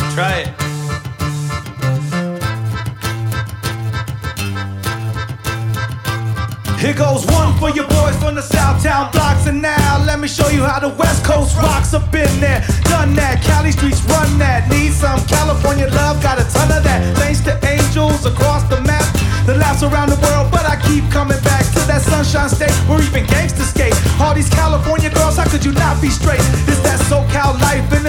Try it. Here goes one for your boys from the Southtown blocks. And now let me show you how the West Coast rocks. Up in there, done that, Cali streets run that. Need some California love, got a ton of that. Thanks to angels across the map, the laughs around the world, but I keep coming back to that Sunshine State where even gangsters skate. All these California girls, how could you not be straight? It's that SoCal life in the